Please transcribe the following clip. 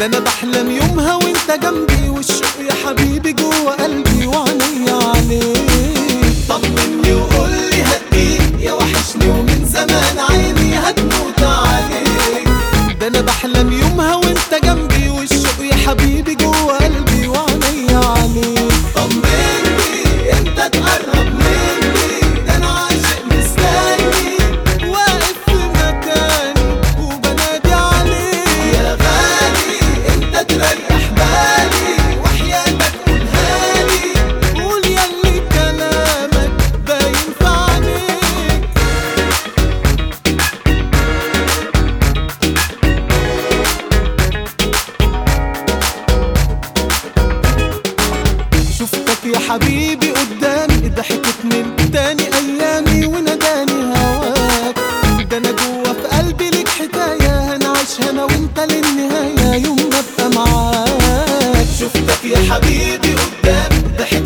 انا بحلم يومها وانت جنبي، والشوق يا حبيبي جوه قلبي وعينيا عليك. طمني وقولي هديك يا وحشني ومن زمان عيني هتموت عليك. ده انا بحلم يومها وانت جنبي، والشوق يا حبيبي جوه قلبي وعينيا عليك. طمني انت تقرب مني، ده انا عاشق مستني واقف في مكاني وبنادي عليك. يا غالي انت تريح بالي وحياتك قولها لي، قول ياللي كلامك باين في عينيك. شفتك يا حبيبي قدامي، ضحكت من تاني ايامي وناداني هواك. ده انا جوا في قلبي ليك حكايه، هنعيشها انا وانت للنهايه يوم ما ابقى معاك. شفتك يا حبيبي قدامي، ضحكت